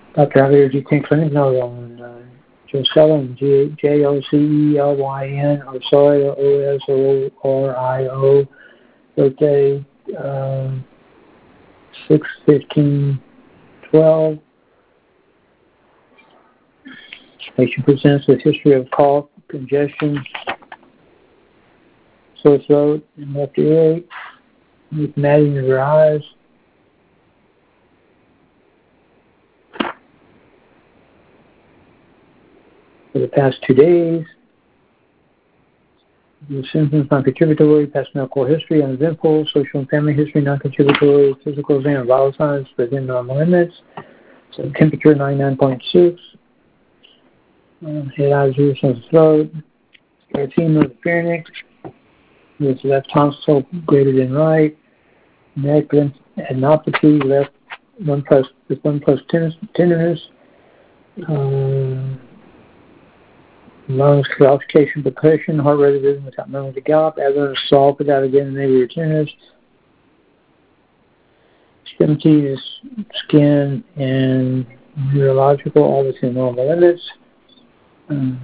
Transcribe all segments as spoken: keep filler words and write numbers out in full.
Doctor Javier G. King Clinic note on uh, Jocelyn, J O C E L Y N, Osorio, O S O R I O, birthday um, six fifteen twelve. Patient presents with history of cough, congestion, sore throat, and left ear, with matting in her eyes. For the past two days, the symptoms non-contributory, past medical history uneventful, social and family history non-contributory, physical exam vital signs within normal limits, so temperature ninety-nine point six, uh, head, eyes, ears, and throat, erythema of the pharynx, with left tonsil greater than right, neck adenopathy, left one plus with one plus tenderness, um, lungs, claudication, percussion, heart rate rhythm without memory to gallop, abdomen assault without again maybe tenderness, extremities, skin, and neurological, all within normal limits. Um,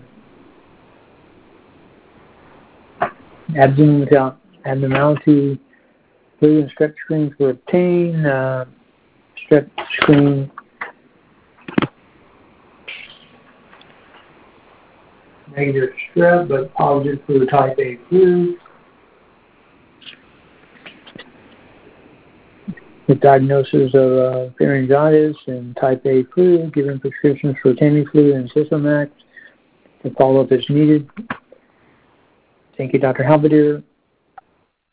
abdomen without abnormality, blue and strep screens were obtained. Uh, strep screen negative strep, but positive for the type A flu. With diagnosis of uh, pharyngitis and type A flu, given prescriptions for Tamiflu and Sysamax to follow up as needed. Thank you, Doctor Halberdier.